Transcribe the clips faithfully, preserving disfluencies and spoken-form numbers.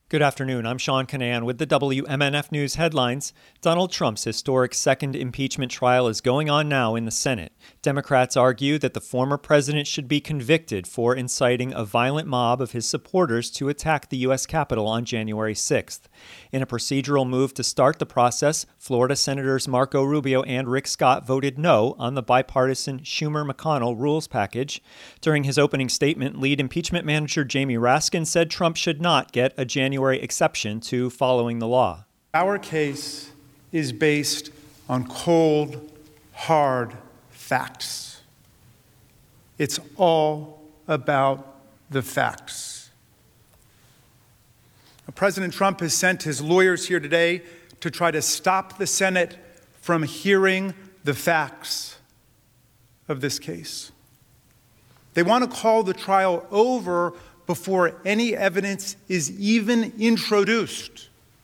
Good afternoon. I'm Sean Canan with the W M N F News headlines. Donald Trump's historic second impeachment trial is going on now in the Senate. Democrats argue that the former president should be convicted for inciting a violent mob of his supporters to attack the U S Capitol on January sixth. In a procedural move to start the process, Florida Senators Marco Rubio and Rick Scott voted no on the bipartisan Schumer-McConnell rules package. During his opening statement, lead impeachment manager Jamie Raskin said Trump should not get a January exception to following the law. Our case is based on cold, hard facts. It's all about the facts. President Trump has sent his lawyers here today to try to stop the Senate from hearing the facts of this case. They want to call the trial over before any evidence is even introduced.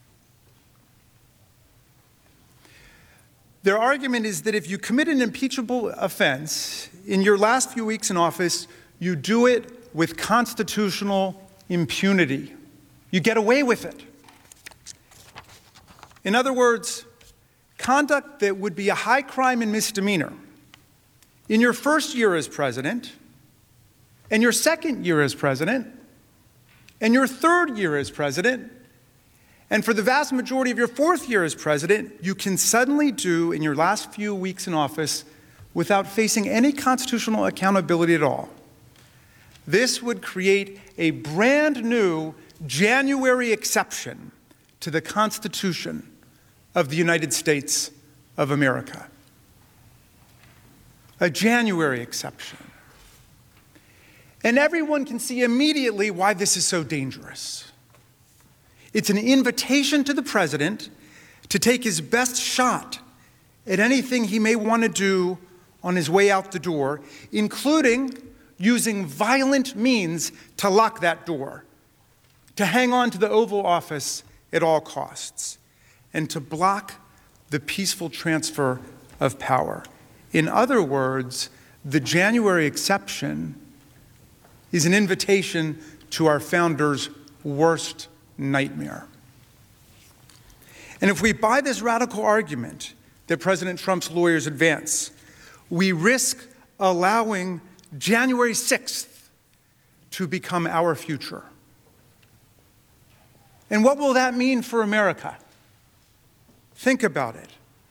Their argument is that if you commit an impeachable offense in your last few weeks in office, you do it with constitutional impunity. You get away with it. In other words, conduct that would be a high crime and misdemeanor in your first year as president, and your second year as president, and your third year as president, and for the vast majority of your fourth year as president, you can suddenly do in your last few weeks in office without facing any constitutional accountability at all. This would create a brand new January exception to the Constitution of the United States of America. A January exception. And everyone can see immediately why this is so dangerous. It's an invitation to the president to take his best shot at anything he may want to do on his way out the door, including using violent means to lock that door, to hang on to the Oval Office at all costs, and to block the peaceful transfer of power. In other words, the January exception is an invitation to our founders' worst nightmare. And if we buy this radical argument that President Trump's lawyers advance, we risk allowing January sixth to become our future. And what will that mean for America? Think about it.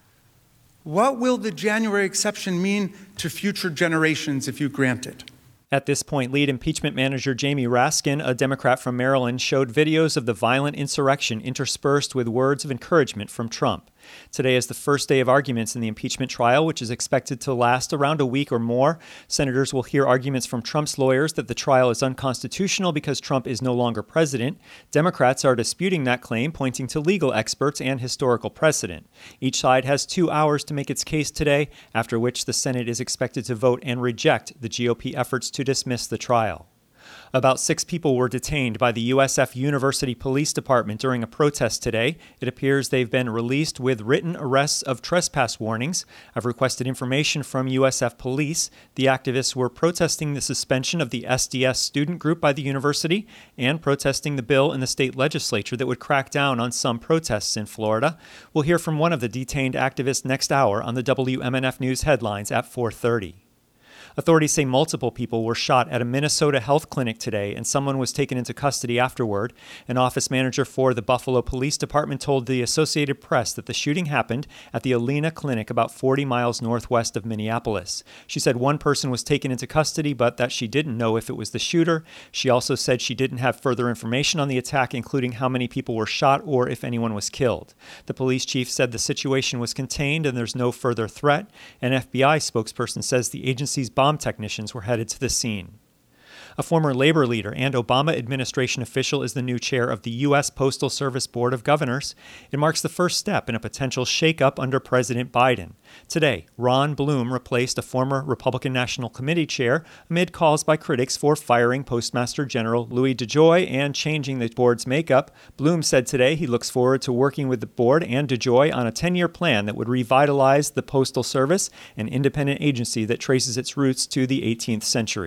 What will the January exception mean to future generations if you grant it? At this point, lead impeachment manager Jamie Raskin, a Democrat from Maryland, showed videos of the violent insurrection interspersed with words of encouragement from Trump. Today is the first day of arguments in the impeachment trial, which is expected to last around a week or more. Senators will hear arguments from Trump's lawyers that the trial is unconstitutional because Trump is no longer president. Democrats are disputing that claim, pointing to legal experts and historical precedent. Each side has two hours to make its case today, after which the Senate is expected to vote and reject the G O P efforts to dismiss the trial. About six people were detained by the U S F University Police Department during a protest today. It appears they've been released with written arrests of trespass warnings. I've requested information from U S F Police. The activists were protesting the suspension of the S D S student group by the university and protesting the bill in the state legislature that would crack down on some protests in Florida. We'll hear from one of the detained activists next hour on the W M N F News headlines at four thirty. Authorities say multiple people were shot at a Minnesota health clinic today, and someone was taken into custody afterward. An office manager for the Buffalo Police Department told the Associated Press that the shooting happened at the Alena Clinic about forty miles northwest of Minneapolis. She said one person was taken into custody, but that she didn't know if it was the shooter. She also said she didn't have further information on the attack, including how many people were shot or if anyone was killed. The police chief said the situation was contained and there's no further threat. An F B I spokesperson says the agency's bomb technicians were headed to the scene. A former labor leader and Obama administration official is the new chair of the U S Postal Service Board of Governors. It marks the first step in a potential shakeup under President Biden. Today, Ron Bloom replaced a former Republican National Committee chair amid calls by critics for firing Postmaster General Louis DeJoy and changing the board's makeup. Bloom said today he looks forward to working with the board and DeJoy on a ten-year plan that would revitalize the Postal Service, an independent agency that traces its roots to the eighteenth century.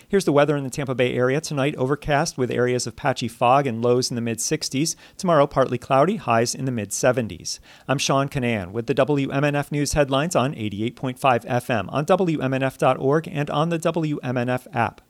Here's the weather in the Tampa Bay area. Tonight, overcast with areas of patchy fog and lows in the mid-sixties. Tomorrow, partly cloudy, highs in the mid-seventies. I'm Sean Canan with the W M N F News headlines on eighty-eight point five F M, on W M N F dot org, and on the W M N F app.